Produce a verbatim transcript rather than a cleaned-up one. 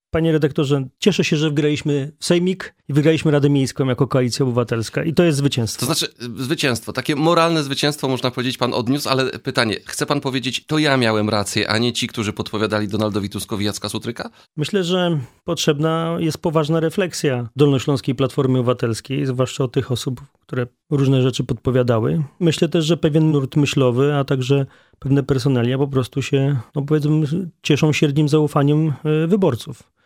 Panie redaktorze, cieszę się, że wygraliśmy Sejmik i wygraliśmy Radę Miejską jako Koalicja Obywatelska i to jest zwycięstwo. To znaczy zwycięstwo, takie moralne zwycięstwo można powiedzieć pan odniósł, ale pytanie, chce pan powiedzieć, to ja miałem rację, a nie ci, którzy podpowiadali Donaldowi Tuskowi Jacka Sutryka? Myślę, że potrzebna jest poważna refleksja Dolnośląskiej Platformy Obywatelskiej, zwłaszcza od tych osób, które różne rzeczy podpowiadały. Myślę też, że pewien nurt myślowy, a także pewne personalia po prostu się, no powiedzmy, cieszą średnim zaufaniem wyborców.